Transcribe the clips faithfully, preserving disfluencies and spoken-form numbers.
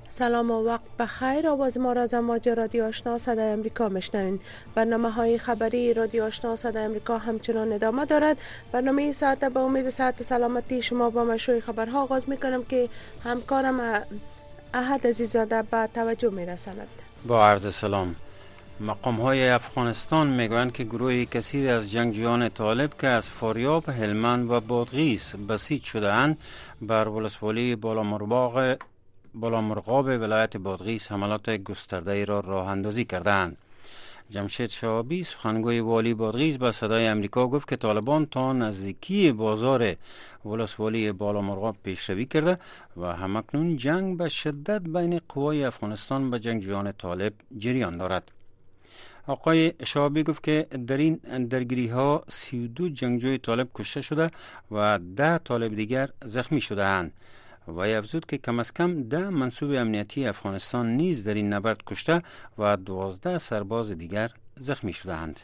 سلام و وقت بخیر. آواز ما را از امواج رادیو آشنا صدای امریکا میشنوین. برنامه های خبری رادیو آشنا صدای امریکا همچنان ادامه دارد. برنامه ساعت به امید صحت سلامتی شما با مشروع خبرها آغاز میکنم که همکارم احد عزیزاده به توجه میرساند. با عرض سلام. مقام های افغانستان میگویند که گروهی کثیر از جنگجویان طالب که از فاریاب، هلمند و بادغیس بسیج شده اند بر ولسوالی بالامرغاب بالامرغاب ولایت بادغیس حملات گسترده را راه اندازی کردند. جمشید شهابی سخنگوی والی بادغیس به صدای امریکا گفت که طالبان تا نزدیکی بازار ولسوالی بالامرغاب پیشروی کرده و همکنون جنگ به شدت بین قوای افغانستان و جنگجویان طالب جریان دارد. آقای شهابی گفت که در این درگیری ها سی و دو جنگجوی طالب کشته شده و ده طالب دیگر زخمی شده اند. و افزود که کم از کم ده منصوب امنیتی افغانستان نیز در این نبرد کشته و دوازده سرباز دیگر زخمی شده اند.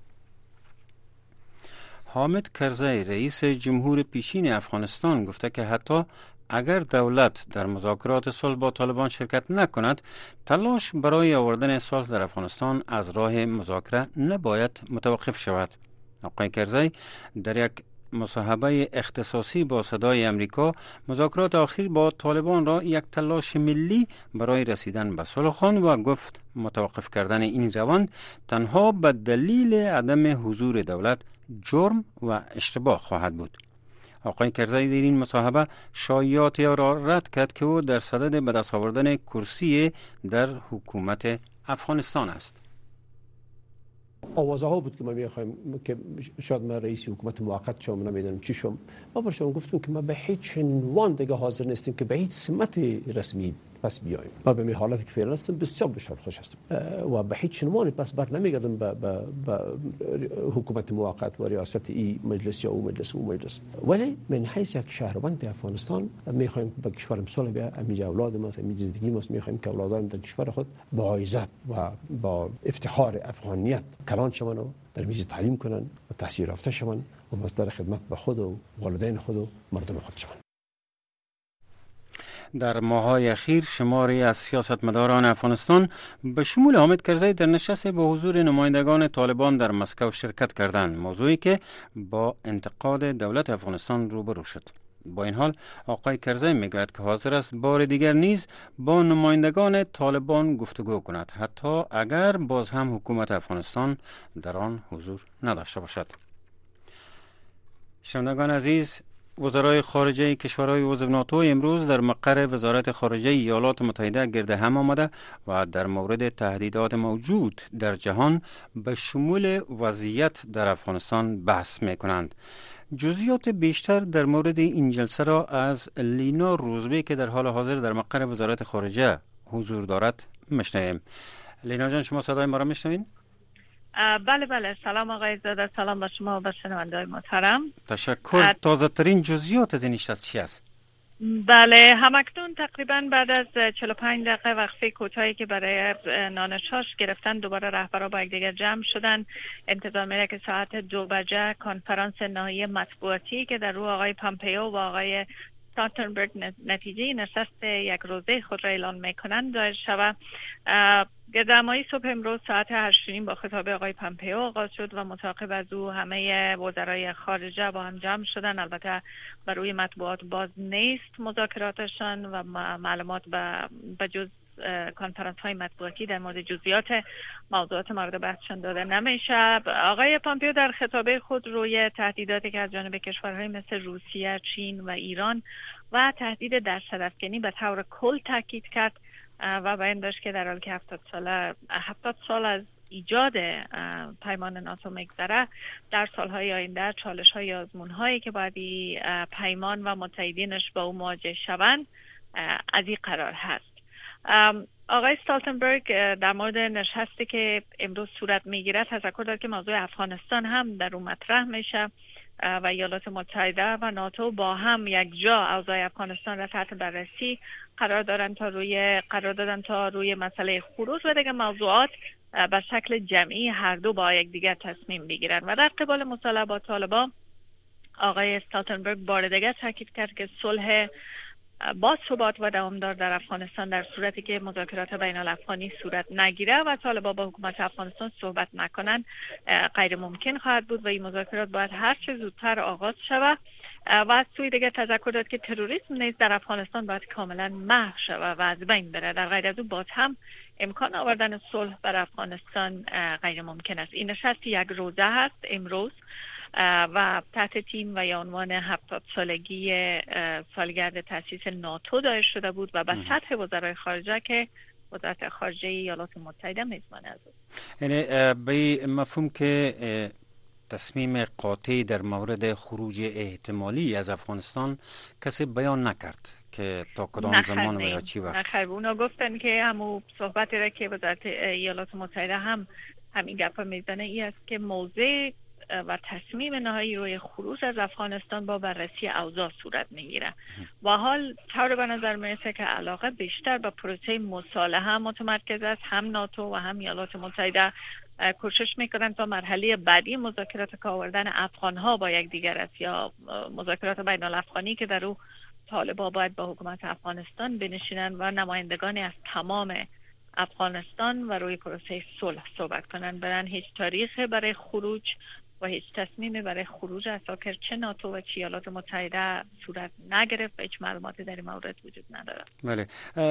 حامد کرزی رئیس جمهور پیشین افغانستان گفته که حتی اگر دولت در مذاکرات صلح با طالبان شرکت نکند، تلاش برای آوردن صلح در افغانستان از راه مذاکره نباید متوقف شود. آقای کرزی در یک مصاحبه اختصاصی با صدای امریکا مذاکرات اخیر با طالبان را یک تلاش ملی برای رسیدن به صلح خواند و گفت متوقف کردن این روند تنها به دلیل عدم حضور دولت جرم و اشتباه خواهد بود. آقای کرزی در این مصاحبه شایعاتی را رد کرد که او در صدد به دست آوردن کرسی در حکومت افغانستان است. آوازه ها بود که ما میخوایم که شاید من رئیس حکومت موقت شوم، نمیدونم چی شوم. ما برشون گفتم که ما به هیچ عنوان دیگه حاضر نیستیم که به هیچ سمت رسمی پس بیایم. ما به می حالتی که فعلا هستم بسیار بسیار خوش هستم و به هیچ عنوان پس بر نمیگردم به به حکومت موقت و ریاست ای مجلس یا او مجلس او مجلس. ولی من حیث یک شهروند افغانستان میخوایم به کشورم صلح بیا، امی اولاد ما، امی زندگی ما، میخوایم که اولادام در کشور خود با عزت و با افتخار افغانیت کلان شون و در میز تعلیم کنن و تحصیل یافته شون و مصدر خدمت به خود و والدین خود و مردم خود شون. در ماه‌های اخیر شماری از سیاستمداران افغانستان به شمول حامد کرزی در نشست با حضور نمایندگان طالبان در مسکو شرکت کردند، موضوعی که با انتقاد دولت افغانستان روبرو شد. با این حال آقای کرزی میگوید که حاضر است بار دیگر نیز با نمایندگان طالبان گفتگو کند، حتی اگر باز هم حکومت افغانستان در آن حضور نداشته باشد. شنوندگان عزیز، وزرای خارجه کشورهای عضو ناتو امروز در مقر وزارت خارجه ایالات متحده گرد هم آمده و در مورد تهدیدات موجود در جهان به شمول وضعیت در افغانستان بحث می کنند. جزئیات بیشتر در مورد این جلسه را از لینا روزبی که در حال حاضر در مقر وزارت خارجه حضور دارد میشنویم. لینا جان، شما صدای ما را میشنوین؟ بله بله. سلام آقای زاده، سلام با شما و به شنونده‌های محترم. تشکر. تازه ترین جزئیات از این نشست چی است؟ بله، همکنون تقریبا بعد از چهل و پنج دقیقه وقفه کوتاهی که برای نانشاش گرفتن، دوباره رهبران با یکدیگر جمع شدن. انتظار میره که ساعت دو بجه کنفرانس نهایی مطبوعاتی که در رو آقای پامپئو و آقای استالتنبرگ نتیجه نشست یک روزه خود را اعلان میکنند دایر شود. گردهمایی صبح امروز ساعت هشت و نیم با خطاب آقای پامپئو آغاز شد و متعاقب از او همه وزرای خارجه با هم جمع شدن. البته بر روی مطبوعات باز نیست مذاکراتشان و معلومات به جز کنفرانس های مطبوعاتی در مورد جزئیات موضوعات مورد بحثشان داده نمیشه. آقای پامپئو در خطاب خود روی تهدیداتی که از جانب کشورهای مثل روسیه، چین و ایران و تهدید در صدفکنی به طور کل تاکید کرد و بیان داشت که در حالی که هفتاد سال هفتاد سال از ایجاد پیمان ناتو میگذره، در سالهای آینده چالش های آزمون هایی که باید پیمان و متحدینش با او مواجه شوند از این قرار هست. آقای استالتنبرگ در مورد نشستی که امروز صورت میگیره تذکر داد که موضوع افغانستان هم در اون مطرح میشه و ایالات متحده و ناتو با هم یک جا اوضاع افغانستان را تحت بررسی قرار دارن تا روی قرار دادن تا روی مسئله خروج و دیگه موضوعات به شکل جمعی هر دو با یک دیگر تصمیم بگیرن. و در قبال مصالحه با طالبان آقای استالتنبرگ بار دیگر تاکید کرد که صلح با ثبات و دوامدار در افغانستان در صورتی که مذاکرات بین الافغانی صورت نگیره و طالبان با حکومت افغانستان صحبت نکنند غیر ممکن خواهد بود و این مذاکرات باید هر چه زودتر آغاز شود. و از سوی دیگر تذکر داد که تروریسم نیز در افغانستان باید کاملا محو شود و از بین بره. در غیر از او باز هم امکان آوردن صلح بر افغانستان غیر ممکن است. این نشست یک روزه هست امروز و تحت تیم و یا عنوان هفتاد سالگی سالگرد تأسیس ناتو دایر شده بود و به سطح وزرای خارجه که وزارت خارجه ایالات متحده میزبان است. یعنی به مفهوم که تصمیم قاطع در مورد خروج احتمالی از افغانستان کسی بیان نکرد که تا کدام زمان و یا چی وقت؟ نخیر، اونا گفتن که همون صحبتی را که وزارت ایالات متحده هم همین گپ میزنه ای است که موضع و تصمیم نهایی روی خروج از افغانستان با بررسی اوضاع صورت میگیره و حال طور به نظر میرسه که علاقه بیشتر به پروسه مصالحه متمرکز است. هم ناتو و هم ایالات متحده کوشش میکنند تا مرحله بعدی مذاکرات که آوردن افغانها با یکدیگر است یا مذاکرات بین الافغانی که در او طالبان باید با حکومت افغانستان بنشینند و نمایندگانی از تمام افغانستان و روی پروسه صلح صحبت کنند. برن هیچ تاریخ برای خروج و هیچ تصمیمی برای خروج از ساکر چه ناتو و چه ایالات متحده صورت نگرفت و هیچ معلوماتی در این مورد وجود ندارد. بله.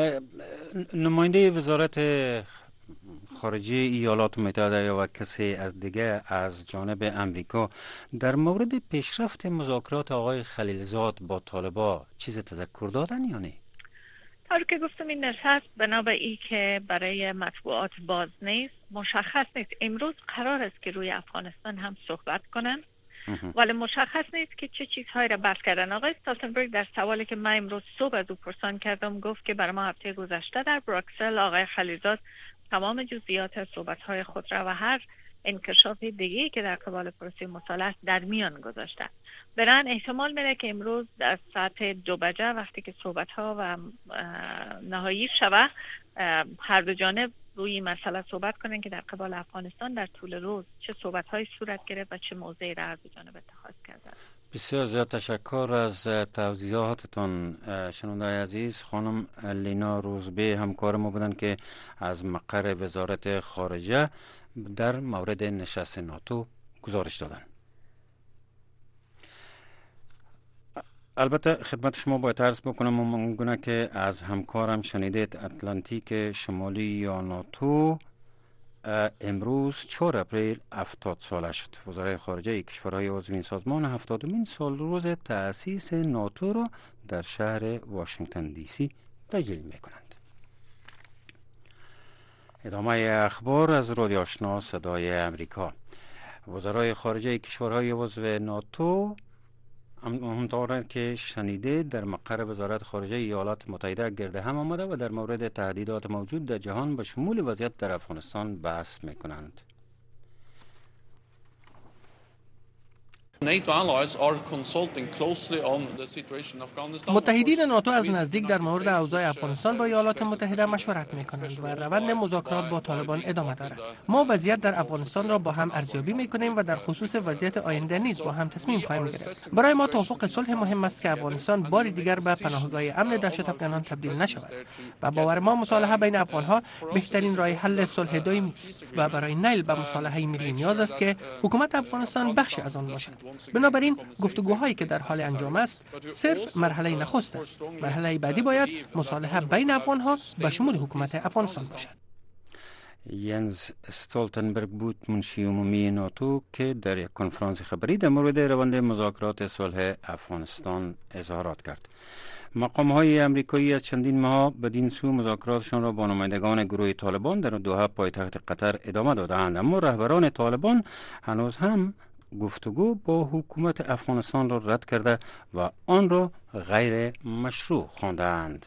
نماینده وزارت خارجه ایالات متحده یا کسی از دیگه از جانب امریکا در مورد پیشرفت مذاکرات آقای خلیلزاد با طالبان چیز تذکر دادن یا نه؟ طور که گفتم این نشست بنابر ای که برای مطبوعات باز نیست، مشخص نیست. امروز قرار است که روی افغانستان هم صحبت کنن ولی مشخص نیست که چه چیزهایی را بحث کردن. آقای استالتنبرگ در سوالی که من امروز صبح از او پرسان کردم گفت که برای ما هفته گذشته در بروکسل آقای خلیلزاد تمام جزئیات صحبت‌های خود را و هر انکشاف دیگه‌ای که در قبال پروسه مصالحه در میان گذاشته. برن احتمال میره که امروز در ساعت دو بجه وقتی که صحبت‌ها و نهایی شود هر دو جانب روی این مسئله صحبت کنن که در قبال افغانستان در طول روز چه صحبت‌های صورت گرفت و چه موضعی را هر دو جانب اتخاذ کردن. بسیار زیاد تشکر از توضیحاتتون شنونده‌های عزیز. خانم لینا روزبه همکار ما بودن که از مقر وزارت خارجه در مورد نشست ناتو گزارش دادن. البته خدمت شما باید عرض بکنم ممکنه که از همکارم شنیدید اتلانتیک شمالی یا ناتو امروز چهار اپریل هفتاد ساله شد. وزرای خارجه کشورهای عضو این سازمان هفتادمین سال روز تأسیس ناتو را در شهر واشنگتن دی سی تجلیل می‌کنند. ادامه اخبار از رادیو آشنا صدای امریکا. وزرای خارجه کشورهای عضو ناتو همونطور که شنیده در مقر وزارت خارجه ایالات متحده گرد هم آمده و در مورد تهدیدات موجود در جهان به شمول وضعیت در افغانستان بحث میکنند. متحدین ناتو از نزدیک در مورد اوضاع افغانستان با ایالات متحده مشورت می‌کنند و روند مذاکرات با طالبان ادامه دارد. ما وضعیت در افغانستان را با هم ارزیابی می‌کنیم و در خصوص وضعیت آینده نیز با هم تصمیم خواهیم گرفت. برای ما توافق صلح مهم است که افغانستان بار دیگر به پناهگاه امن دهشت افغانان تبدیل نشود و باور ما مصالحه بین افغان‌ها بهترین راه حل صلح دائمی است و برای نیل به مصالحه ملی نیاز است که حکومت افغانستان بخشی از آن باشد. بنابراین گفتگوهایی که در حال انجام است صرف مرحله نخست است. مرحله بعدی باید مصالحه بین افغان‌ها به شمول حکومت افغانستان باشد. ینز استولتنبرگ بود منشی عمومی ناتو که در یک کنفرانس خبری در مورد روند مذاکرات صلح افغانستان اظهارات کرد. مقام‌های امریکایی از چندین ماه بدین سو مذاکراتشان را با نمایندگان گروه طالبان در دوحه پایتخت قطر ادامه دادند، اما رهبران طالبان هنوز هم گفتگو با حکومت افغانستان را رد کرده و آن را غیر مشروع خواندند.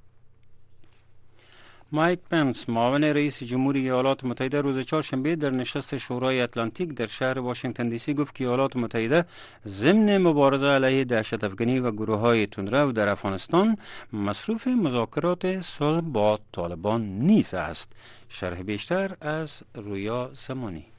مایک پنس معاون رئیس جمهوری ایالات متحده روز چهارشنبه در نشست شورای اتلانتیک در شهر واشنگتن دی سی گفت که ایالات متحده ضمن مبارزه علیه دهشت افغانی و گروه‌های تندرو در افغانستان مصروف مذاکرات صلح با طالبان نیز است. شرح بیشتر از رویا زمانی.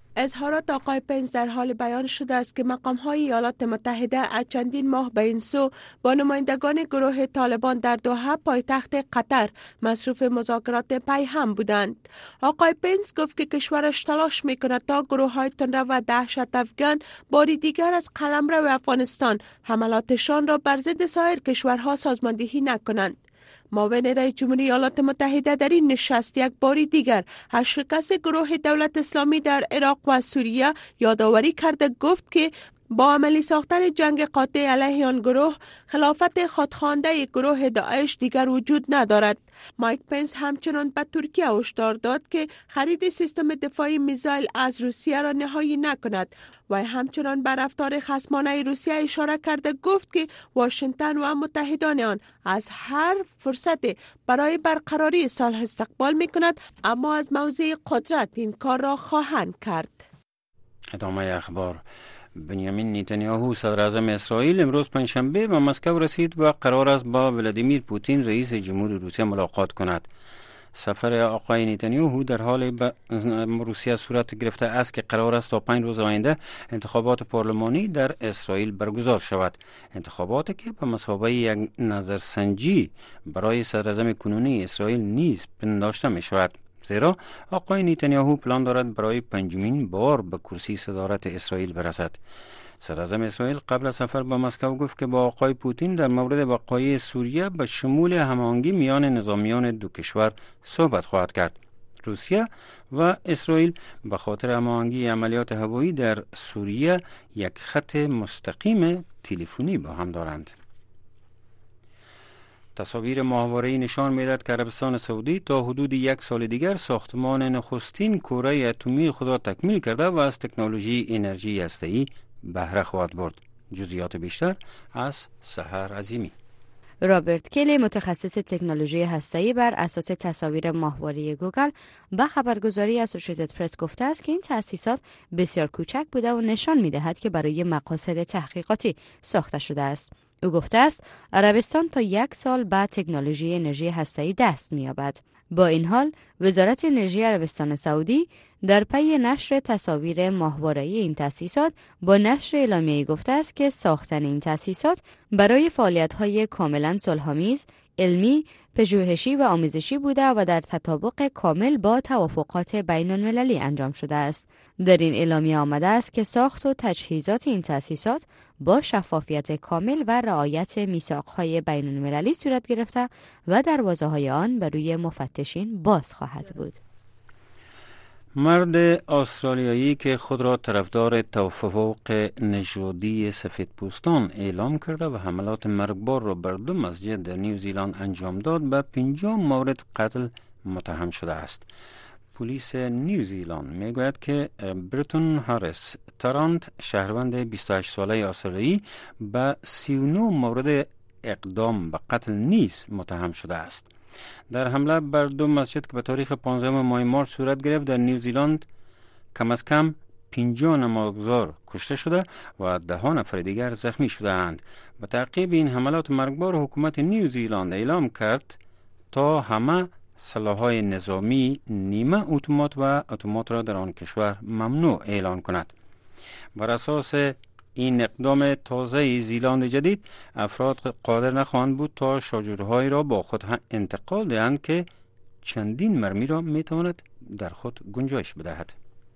اظهارات آقای پنس در حال بیان شده است که مقام‌های ایالات متحده از چندین ماه به این سو با نمایندگان گروه طالبان در دوحه پایتخت قطر مصروف مذاکرات پیهم بودند. آقای پنس گفت که کشورش تلاش می‌کند تا گروه‌های تندرو و دهشت افغان باری دیگر از قلمرو افغانستان حملاتشان را بر ضد سایر کشورها سازماندهی نکنند. معاون رئیس جمهوری ایالات متحده در این نشست یک باری دیگر از شکست گروه دولت اسلامی در عراق و سوریه یادآوری کرده گفت که با عملی ساختن جنگ قاطع علیه آن گروه خلافت خودخوانده گروه داعش دیگر وجود ندارد. مایک پنس همچنان به ترکیه هشدار داد که خرید سیستم دفاعی میزایل از روسیه را نهایی نکند و همچنان به رفتار خصمانه روسیه اشاره کرده گفت که واشنگتن و متحدان آن از هر فرصت برای برقراری صلح استقبال میکند، اما از موضع قدرت این کار را خواهند کرد. ادامه اخبار. بنیامین نتانیاهو صدر اعظم اسرائیل امروز پنجشنبه به مسکو رسید و قرار است با ولادیمیر پوتین رئیس جمهور روسیه ملاقات کند. سفر آقای نتانیاهو در حال به روسیه صورت گرفته است که قرار است تا پنج روز آینده انتخابات پارلمانی در اسرائیل برگزار شود. انتخاباتی که به مثابه یک نظرسنجی برای صدر اعظم کنونی اسرائیل نیز پنداشته می شود. زیرا آقای نتانیاهو پلان دارد برای پنجمین بار به کرسی صدارت اسرائیل برسد. صدر اعظم اسرائیل قبل از سفر به مسکو گفت که با آقای پوتین در مورد وقایع سوریه به شمول هماهنگی میان نظامیان دو کشور صحبت خواهد کرد. روسیه و اسرائیل به خاطر هماهنگی عملیات هوایی در سوریه یک خط مستقیم تلفنی با هم دارند. تصاویر ماهواره‌ای نشان می‌دهد که عربستان سعودی تا حدود یک سال دیگر ساختمان نخستین کوره اتمی خود را تکمیل کرده و از تکنولوژی انرژی هسته‌ای بهره خواهد برد. جزئیات بیشتر از سحر عظیمی. رابرت کلی متخصص تکنولوژی هسته‌ای بر اساس تصاویر ماهواره‌ای گوگل به خبرگزاری اسوسییتد پرس گفته است که این تأسیسات بسیار کوچک بوده و نشان می‌دهد که برای مقاصد تحقیقاتی ساخته شده است. او گفته است عربستان تا یک سال بعد تکنولوژی انرژی هسته‌ای دست می‌یابد. با این حال وزارت انرژی عربستان سعودی در پی نشر تصاویر ماهواره‌ای این تأسیسات با نشر اعلامیه‌ای گفته است که ساختن این تأسیسات برای فعالیت‌های کاملاً صلح‌آمیز، علمی، پژوهشی و آموزشی بوده و در تطابق کامل با توافقات بین‌المللی انجام شده است. در این اعلامیه آمده است که ساخت و تجهیزات این تأسیسات با شفافیت کامل و رعایت میثاق‌های بین‌المللی صورت گرفته و دروازه‌های آن بر روی مفتشین باز خواهد بود. مرد استرالیایی که خود را طرفدار تفوق نژادی سفیدپوستان اعلام کرده و حملات مرگبار را بر دو مسجد در نیوزیلند انجام داد به پنجاه مورد قتل متهم شده است. پلیس نیوزیلند میگوید که برتون هاریس ترانت شهروند بیست و هشت ساله استرالیایی به سی و نه مورد اقدام به قتل نیز متهم شده است. در حمله بر دو مسجد که به تاریخ پانزدهم ماه مارس صورت گرفت در نیوزیلند کم از کم پنجاه نمازگزار کشته شده و ده نفر دیگر زخمی شده اند. به تعقیب این حملات مرگبار حکومت نیوزیلند اعلام کرد تا همه سلاح‌های نظامی نیمه اتومات و اتومات را در آن کشور ممنوع اعلان کند. بر اساس این اقدام تازه زیلاند جدید افراد قادر نخواهند بود تا شاجورهایی را با خود انتقال دهند که چندین مرمی را میتواند در خود گنجایش بدهد.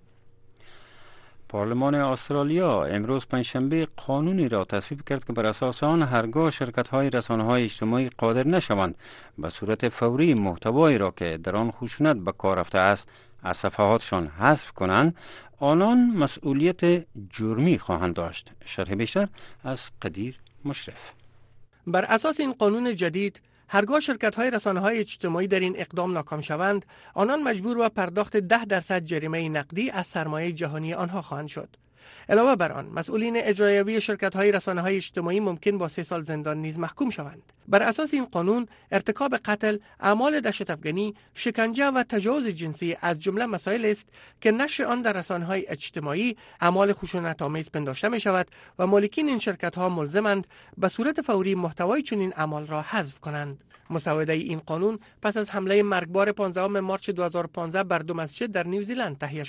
پارلمان استرالیا امروز پنجشنبه قانونی را تصویب کرد که بر اساس آن هرگاه شرکت‌های رسانه‌های اجتماعی قادر نشوند به صورت فوری محتوایی را که در آن خشونت به کار رفته است از صفحاتشان حذف کنند، آنان مسئولیت جرمی خواهند داشت. شرح بیشتر از قدیر مشرف. بر اساس این قانون جدید هرگاه شرکت‌های رسانه‌های اجتماعی در این اقدام ناکام شوند، آنان مجبور به پرداخت ده درصد جریمه نقدی از سرمایه جهانی آنها خواهند شد. علاوه بر آن، مسئولین اجرایوی شرکت‌های رسانه‌های اجتماعی ممکن با سه سال زندان نیز محکوم شوند. بر اساس این قانون، ارتکاب قتل، اعمال دهشت افغانی، شکنجه و تجاوز جنسی از جمله مسائل است که نشر آن در رسانه‌های اجتماعی اعمال خشونت‌آمیز پنداشته می‌شود و مالکین این شرکت‌ها ملزمند به صورت فوری محتوای چنین اعمال را حذف کنند. مسوده این قانون پس از حمله مرگبار پانزدهم مارس دو هزار و پانزده بر دو مسجد در نیوزیلند تهیه شد.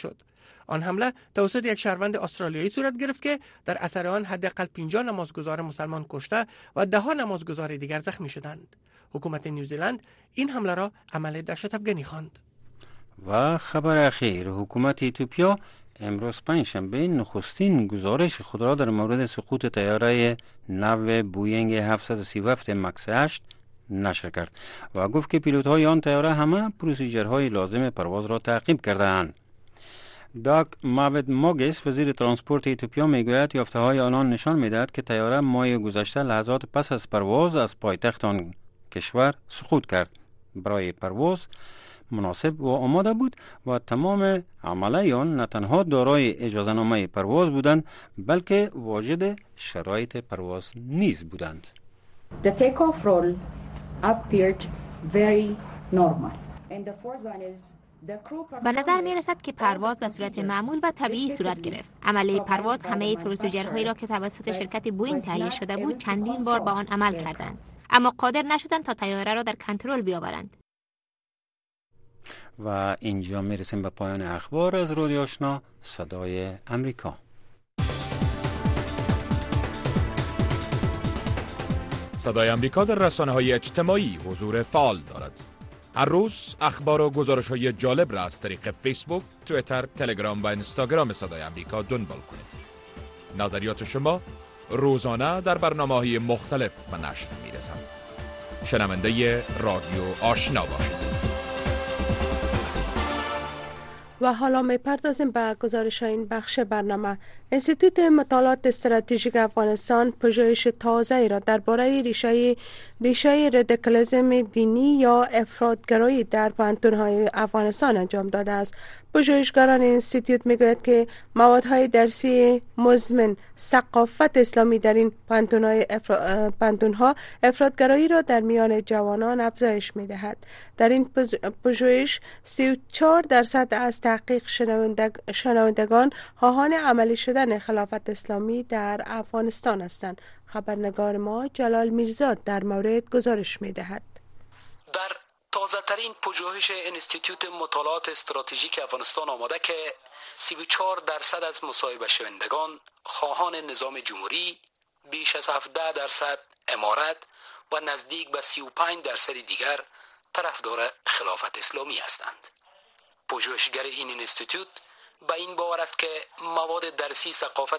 آن حمله توسط یک شهروند استرالیایی صورت گرفت که در اثر آن حداقل پنجاه نمازگزار مسلمان کشته و ده ها نمازگزار دیگر زخمی شدند. حکومت نیوزیلند این حمله را عمل دهشت‌افکنی خواند. و خبر اخیر، حکومت ایتوپیا امروز پنجشنبه نخستین گزارش خود را در مورد سقوط طیاره نو بوینگ هفتصد و سی و هفت مکس هشت نشر کرد و گفت که پیلوت‌های آن طیاره همه پروسیجرهای لازم پرواز را تعقیب کرده‌اند. داگ ماود موگس وزیر ترانسپورت ایتوپیا میگوید یافته‌های آنان نشان می‌دهد که طیاره ماه گذشته لحظات پس از پرواز از پایتخت آن کشور سقوط کرد. برای پرواز مناسب و آماده بود و تمام عملیان نه تنها دارای اجازه‌نامه پرواز بودند بلکه واجد شرایط پرواز نیز بودند. The takeoff roll appeared very normal. And the fourth one is به نظر می رسد که پرواز به صورت معمول و طبیعی صورت گرفت. عمله پرواز همه پروسیجرهایی را که توسط شرکت بوئینگ تهیه شده بود چندین بار به آن عمل کردند، اما قادر نشدند تا طیاره را در کنترل بیاورند. و اینجا می رسیم به پایان اخبار از رادیو آشنا صدای امریکا. صدای امریکا در رسانه‌های اجتماعی حضور فعال دارد. هر روز اخبار و گزارش‌های جالب را از طریق فیسبوک، توییتر، تلگرام و اینستاگرام صدای امریکا دنبال کنید. نظریات شما روزانه در برنامه‌های مختلف به نشر می‌رسند. شنونده رادیو آشنا باشید. و حالا می پردازیم به گزارش این بخش برنامه. انستیتوت مطالعات استراتژیک افغانستان پژوهش تازه را درباره ریشه ریشه رادیکالیسم دینی یا افراطگرایی در پوهنتون‌های افغانستان انجام داده است. پژوهشگران این انستیتوت میگوید که موادهای درسی مزمن ثقافت اسلامی در این پوهنتون‌های افرا... پوهنتون‌ها افراطگرایی را در میان جوانان افزایش می‌دهد. در این پژوهش سی و چهار درصد از تحقیق شنوندگ... شنوندگان خواهان عملی شدن خلافت اسلامی در افغانستان هستند. خبرنگار ما جلال میرزا در مورد گزارش می‌دهد. در تازه ترین پژوهش انستیتوت مطالعات استراتژیک افغانستان آمده که سی و چهار درصد از مصاحبه شوندگان خواهان نظام جمهوری، بیش از هفده درصد امارت و نزدیک به سی و پنج درصد دیگر طرفدار خلافت اسلامی هستند. پژوهشگر این انستیتوت به این باور است که مواد درسی ثقافت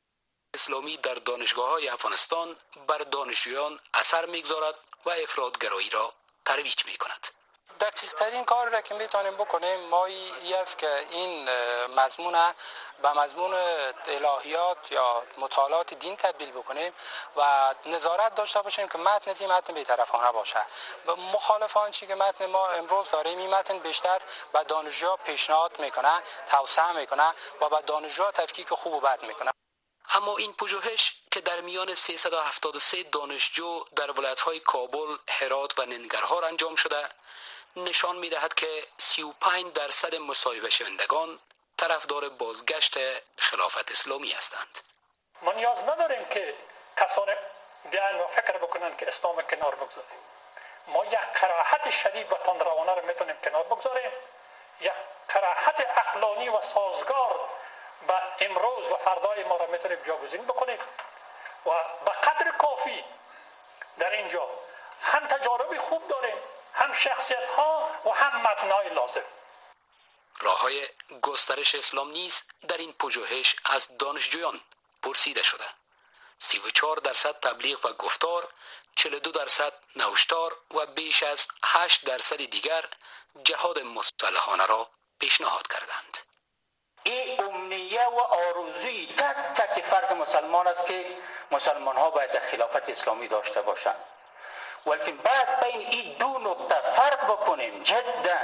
اسلامی در دانشگاه‌های افغانستان بر دانشجویان اثر می‌گذارد و افراطگرایی را ترویج می‌کند. دقیق ترین کار را که میتونیم بکنیم ما ای است که این مضمون به مضمون الهیات یا مطالعات دین تبدیل بکنیم و نظارت داشته باشیم که متن از این متن بی‌طرفانه باشه. مخالفان چی که متن ما امروز داریم این متن بیشتر به دانشجوها پیشنهاد میکنه، توصیه میکنه و به دانشجوها تفکیک خوب و بد میکنه. اما این پژوهش که در میان سیصد و هفتاد و سه دانشجو در ولایت‌های کابل، هرات و ننگرهار انجام شده نشان می‌دهد که سی و پنج درصد مصاحبه شوندگان طرفدار بازگشت خلافت اسلامی هستند. ما نیاز نداریم که کسان بیان و فکر بکنن که اسلام کنار بگذاریم. ما یک کراهت شدید و تندروانه رو میتونیم کنار بگذاریم، یک کراهت عقلانی و سازگار با امروز و فردای ما را میتونیم جاگزین بکنیم و به قدر کافی در اینجا هم تجارب خوب داریم، هم شخصیت ها و هم متنای لازم. راه‌های گسترش اسلام نیز در این پژوهش از دانشجویان پرسیده شده. سی و چهار درصد تبلیغ و گفتار، چهل و دو درصد نوشتار و بیش از هشت درصد دیگر جهاد مسلحانه را پیشنهاد کردند. این امنیه و آرزوی تک تک فرد مسلمان است که مسلمان ها باید خلافت اسلامی داشته باشند، ولیکن بعد بین این دو نقطه فرق بکنیم جدا.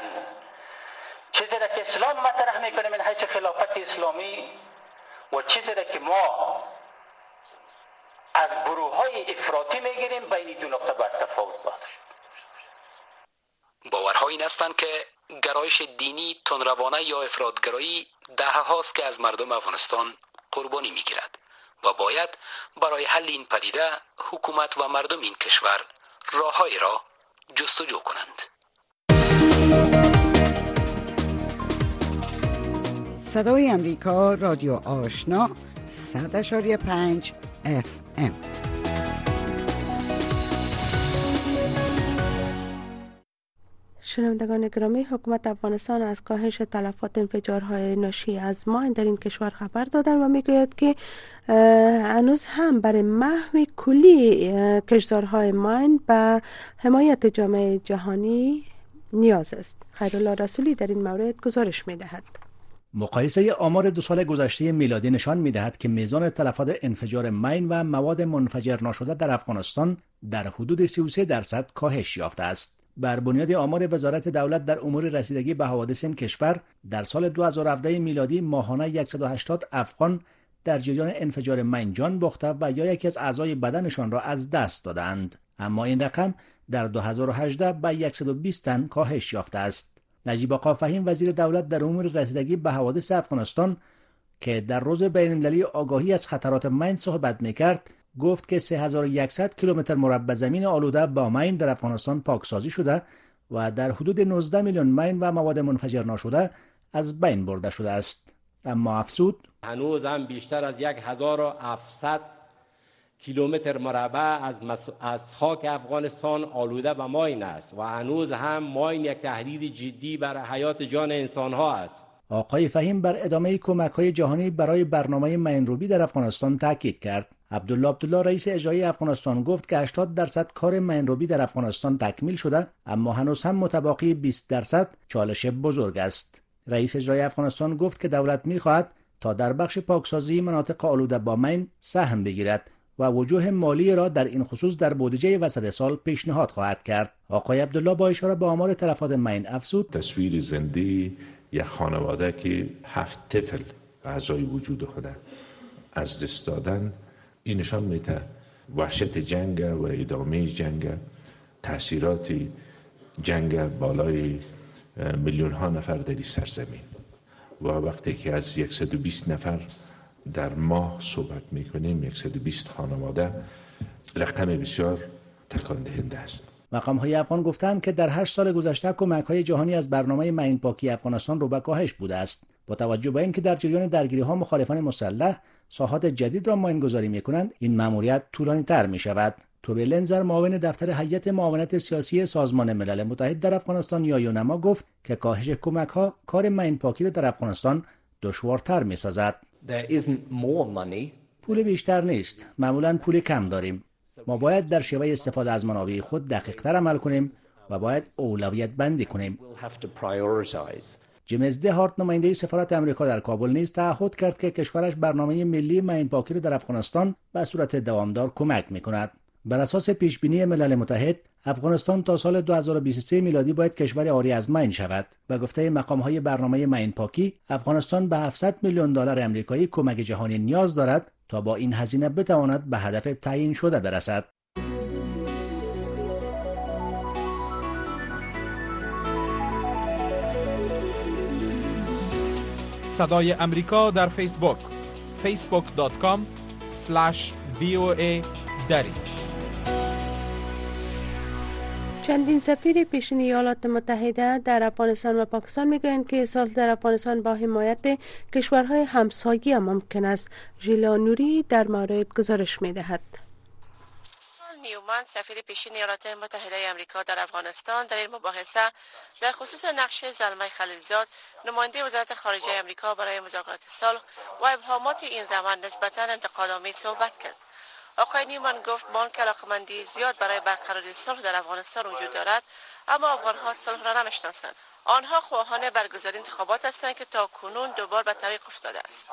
چیزی را که اسلام مطرح میکنه من حیث خلافت اسلامی و چیزی را که ما از گروه های افراطی میگیریم بین دو نقطه باید تفاوت باشه. باورها این هستند که گرایش دینی تندروانه یا افراطگرایی دهه هاست که از مردم افغانستان قربانی میگیرد و باید برای حل این پدیده حکومت و مردم این کشور راههایی را جستجو کنند. صدای امریکا رادیو آشنا صد اشاری پنج اف ام. شنوندگان گرامی، حکومت افغانستان از کاهش تلفات انفجارهای ناشی از ماین در این کشور خبر دادن و میگوید که هنوز هم برای محو کلی کشتزارهای ماین به حمایت جامعه جهانی نیاز است. خیرالله رسولی در این مورد گزارش میدهد. مقایسه آمار دو سال گذشته میلادی نشان می‌دهد که میزان تلفات انفجار ماین و مواد منفجر ناشده در افغانستان در حدود سی و سه درصد کاهش یافته است. بر بنیاد آمار وزارت دولت در امور رسیدگی به حوادث این کشور، در سال دو هزار و هفده میلادی ماهانه صد و هشتاد افغان در جریان انفجار ماین جان باخته و یا یکی از اعضای بدنشان را از دست دادند. اما این رقم در دو هزار و هجده به صد و بیست تن کاهش یافته است. نجیب آقا فهیم وزیر دولت در امور رسیدگی به حوادث افغانستان که در روز بین‌المللی آگاهی از خطرات ماین صحبت می‌کرد، گفت که سه هزار و صد کیلومتر مربع زمین آلوده با ماین در افغانستان پاکسازی شده و در حدود نوزده میلیون ماین و مواد منفجر ناشده از بین برده شده است. اما افزود هنوز هم بیشتر از هزار و هفتصد کیلومتر مربع از مس... از خاک افغانستان آلوده به ماین است و هنوز هم ماین یک تهدید جدی برای حیات جان انسان ها است. آقای فهیم بر ادامه کمک‌های جهانی برای برنامه ماین‌روبی در افغانستان تاکید کرد. عبدالله عبدالله رئیس اجرایی افغانستان گفت که هشتاد درصد کار ماین‌روبی در افغانستان تکمیل شده، اما هنوز هم متبقی بیست درصد چالش بزرگ است. رئیس اجرایی افغانستان گفت که دولت می‌خواهد تا در بخش پاکسازی مناطق آلوده با ماین سهم بگیرد و وجوه مالی را در این خصوص در بودجه وسط سال پیشنهاد خواهد کرد. آقای عبدالله با اشاره به آمار تلفات ماین افزود تصویر زنده یک خانواده که هفت طفل اعضای وجود خود از دست دادن، این نشان میده وحشت جنگ و ادامه جنگ، تاثیرات جنگ بالای میلیون ها نفر در این سرزمین و وقتی که از صد و بیست نفر در ماه صحبت میکنیم، صد و بیست خانواده، رقم بسیار تکان دهنده است. مقام‌های افغان گفتند که در هشت سال گذشته کمک‌های جهانی از برنامه ماین پاکی افغانستان رو به کاهش بوده است. با توجه به اینکه در جریان درگیری‌ها مخالفان مسلح ساحات جدید را ماین‌گذاری می‌کنند، این مأموریت طولانی‌تر می‌شود. توبی لنزر، معاون دفتر هیئت معاونت سیاسی سازمان ملل متحد در افغانستان یا یونما، گفت که کاهش کمک‌ها کار ماین پاکی را در افغانستان دشوارتر می‌سازد. پول بیشتر نیست، معمولاً پول کم داریم. ما باید در شیوه استفاده از منابع خود دقیق‌تر عمل کنیم و باید اولویت بندی کنیم. جیمز دهارت، نماینده سفارت آمریکا در کابل، نیز تعهد کرد که کشورش برنامه ملی ماین پاکی را در افغانستان به صورت دوامدار کمک می‌کند. بر اساس پیشبینی ملل متحد، افغانستان تا سال دو هزار و بیست و سه میلادی باید کشور عاری از ماین شود. به گفته مقام‌های برنامه ماین پاکی، افغانستان به هفتصد میلیون دلار آمریکایی کمک جهانی نیاز دارد تا با این هزینه بتواند به هدف تعیین شده برسد. صدای امریکا در فیسبوک فیسبوک دات کام اسلش وی او ای دری. چندین سفیر پیشین ایالات متحده در افغانستان و پاکستان میگویند که سال در افغانستان با حمایت کشورهای همسایه ممکن است. ژیلا نوری در مورد گزارش میدهد. نیومن، سفیر پیشین ایالات متحده آمریکا در افغانستان، در این مباحثه در خصوص نقش زلمه خلیلزاد، نماینده وزارت خارجه آمریکا برای مذاکرات صلح و ابهامات این روند نسبتا انتقادآمیز صحبت کرد. آقای نیومن گفت با آنکه علاقه‌مندی زیاد برای برقراری صلح در افغانستان وجود دارد، اما افغان‌ها صلح را نمی‌شناسند. آنها خواهان برگزاری انتخابات هستند که تا کنون دوبار به تعویق افتاده است.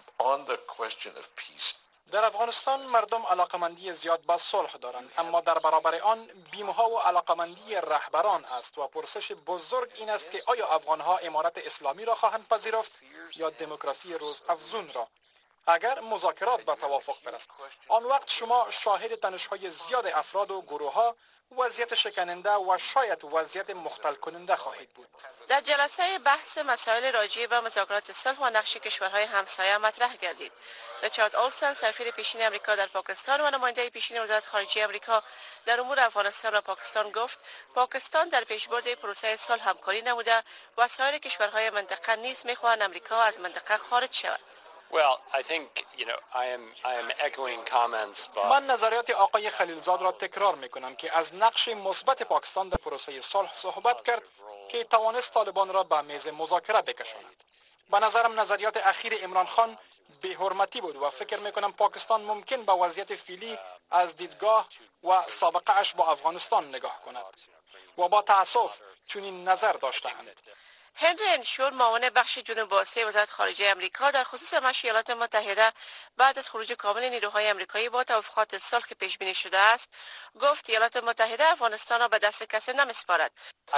در افغانستان مردم علاقمندی زیاد به صلح دارند، اما در برابر آن بیمها و علاقمندی رهبران است و پرسش بزرگ این است که آیا افغانها امارت اسلامی را خواهند پذیرفت یا دموکراسی روز افزون را؟ اگر مذاکرات به توافق برسد، آن وقت شما شاهد تنش‌های زیاد افراد و گروه‌ها، وضعیت شکننده و شاید وضعیت مختل کننده خواهید بود. در جلسه بحث مسائل راجع به مذاکرات صلح و نقش کشورهای همسایه مطرح گردید. ریچارد اولسن، سفیر پیشین آمریکا در پاکستان و نماینده پیشین وزارت خارجه آمریکا در امور افغانستان و پاکستان گفت پاکستان در پیشبرد پروسه صلح همکاری نموده و سایر کشورهای منطقه نیز می‌خواهند آمریکا از منطقه خارج شود. Well, I think, you know, I am I am echoing comments by... من نظریات آقای خلیلزاد را تکرار میکنم که از نقش مثبت پاکستان در پروسه صلح صحبت کرد که توانست طالبان را به میز مذاکره بکشاند. به نظرم نظریات اخیر عمران خان بی‌حرمتی بود و فکر میکنم پاکستان ممکن به وضعیت فعلی از دیدگاه و سابقه اش با افغانستان نگاه کند و با تأسف چنین نظر داشته‌اند. هنری انشور، معاون بخش جنوب آسیای وزارت خارجه آمریکا در خصوص مشی ایالات متحده بعد از خروج کامل نیروهای آمریکایی با توافقات صلح که پیش بینی شده است، گفت ایالات متحده افغانستان را به دست کسی نمیسپارد.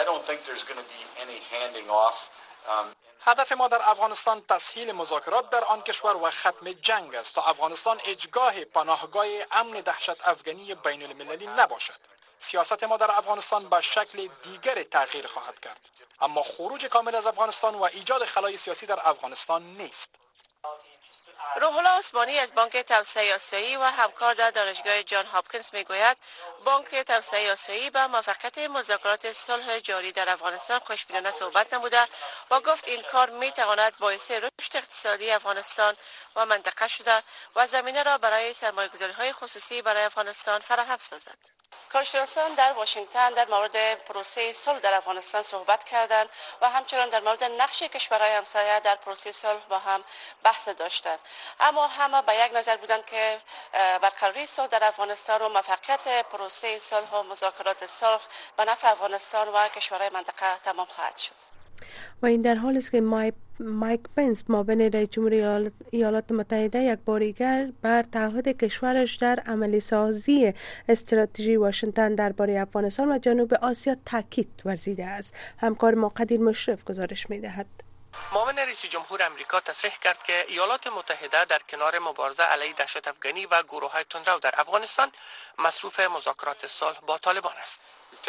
هدف ما در افغانستان تسهیل مذاکرات در آن کشور و ختم جنگ است تا افغانستان اجگاه پناهگاه امن دهشت افغانی بین المللی نباشد. سیاست ما در افغانستان به شکل دیگر تغییر خواهد کرد، اما خروج کامل از افغانستان و ایجاد خلای سیاسی در افغانستان نیست. روح الله عثمانی از بانک توسعه آسیایی و همکار در دانشگاه جان هاپکینز میگوید بانک توسعه آسیایی به موفقیت مذاکرات صلح جاری در افغانستان خوشبینانه صحبت نموده و گفت این کار میتواند باعث رشد اقتصادی افغانستان و منطقه شده و زمینه را برای سرمایه‌گذاری‌های خصوصی برای افغانستان فراهم سازد. کارشناسان در واشنگتن در مورد پروسه صلح در افغانستان صحبت کردند و همچنان در مورد نقش کشورهای همسایه در پروسه صلح با هم بحث داشتند، اما همه به یک نظر بودند که برقراری صلح در افغانستان و موفقیت پروسه صلح و مذاکرات صلح به نفع افغانستان و کشورهای منطقه تمام خواهد شد. و این در حالی است که مای مایک پنس، معاون رئیس جمهور ایالات متحده، یک بار دیگر بر تعهد کشورش در عملی سازی استراتژی واشنگتن درباره افغانستان و جنوب آسیا تاکید ورزیده است. همکار ما قدیر مشرف گزارش می‌دهد. معاون رئیس جمهور آمریکا تصریح کرد که ایالات متحده در کنار مبارزه علیه دهشت افغانی و گروه‌های تندرو در افغانستان مصروف مذاکرات صلح با طالبان است.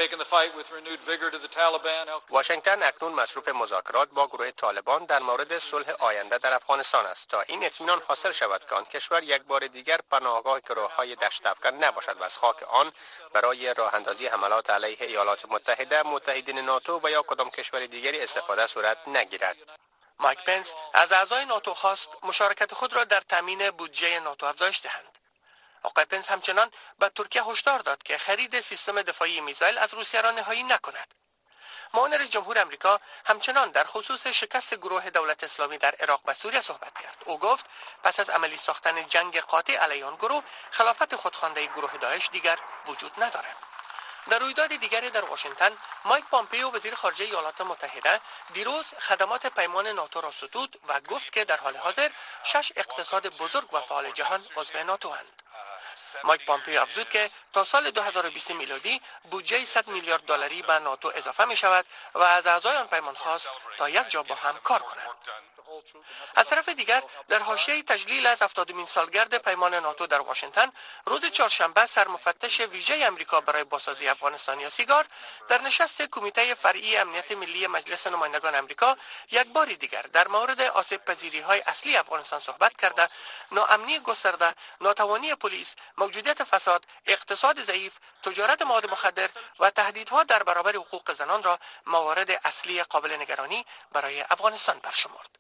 واشنگتن اکنون مصروف مذاکرات با گروه طالبان در مورد صلح آینده در افغانستان است تا این اطمینان حاصل شود که آن کشور یک بار دیگر پناهگاه گروه‌های دهشت افکن نباشد و از خاک آن برای راه اندازی حملات علیه ایالات متحده، متحدین ناتو و یا کدام کشور دیگری استفاده صورت نگیرد. مایک پنس از اعضای ناتو خواست مشارکت خود را در تامین بودجه ناتو افزایش دهند. آقای پنس همچنان به ترکیه هشدار داد که خرید سیستم دفاعی میزایل از روسیه را نهایی نکند. معاون رئیس جمهور آمریکا همچنان در خصوص شکست گروه دولت اسلامی در عراق و سوریه صحبت کرد. او گفت پس از عملی ساختن جنگ قاطع علیه آن گروه، خلافت خودخوانده گروه داعش دیگر وجود ندارد. در رویداد دیگری در واشنگتن، مایک پامپئو وزیر خارجه ایالات متحده دیروز خدمات پیمان ناتو را ستود و گفت که در حال حاضر شش اقتصاد بزرگ و فعال جهان عضو ناتو اند. مایک پامپئو افزود که تا سال دو هزار و بیست میلادی بودجه صد میلیارد دلاری به ناتو اضافه می شود و از اعضای آن پیمان خواست تا یک جا با هم کار کنند. از طرف دیگر در حاشیه تجلیل از هفتادمین سالگرد پیمان ناتو در واشنگتن، روز چهارشنبه سرمفتش ویژه آمریکا برای بازسازی افغانستان یا سیگار در نشست کمیته فرعی امنیت ملی مجلس نمایندگان آمریکا یک بار دیگر در مورد آسیب پذیری های اصلی افغانستان صحبت کرده، ناامنی گسترده، ناتوانی پلیس، موجودیت فساد، اقتصاد ضعیف، تجارت مواد مخدر و تهدیدها در برابر حقوق زنان را موارد اصلی قابل نگرانی برای افغانستان برشمرد.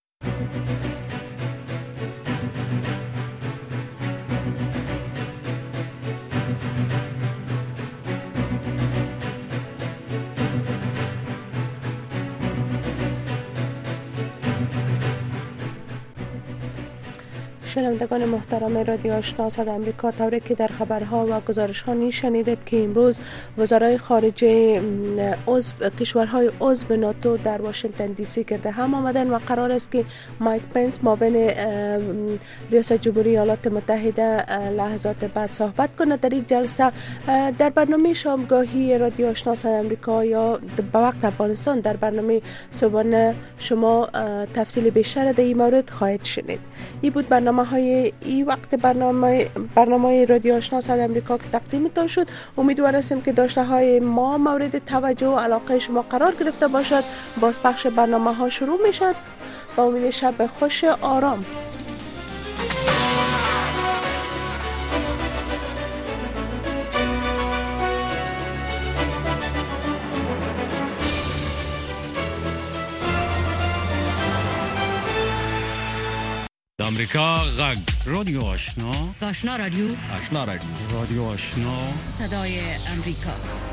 شنوندگان محترم رادیو آشنا صدای آمریکا، طوری که در خبرها و گزارش‌ها نیشنیدید که امروز وزرای خارجه عضو کشورهای عضو ناتو در واشنگتن دی سی گرد هم آمدن و قرار است که مایک پنس معاون ریاست جمهوری ایالات متحده لحظات بعد صحبت کند. در این جلسه در برنامه شامگاهی رادیو آشنا صدای آمریکا یا به وقت افغانستان در برنامه صبحانه شما تفصیل بیشتر در این مورد خواهید شنید. این بود برنامه برنامه های ای وقت برنامه برنامه رادیو آشنا صدای امریکا که تقدیمتان شد. امیدوار هستیم که داشته های ما مورد توجه و علاقه شما قرار گرفته باشد. باز پخش برنامه ها شروع می شد. با امید شب خوش آرام. امریکا غږ رادیو آشنا آشنا رادیو آشنا رادیو رادیو آشنا صدای امریکا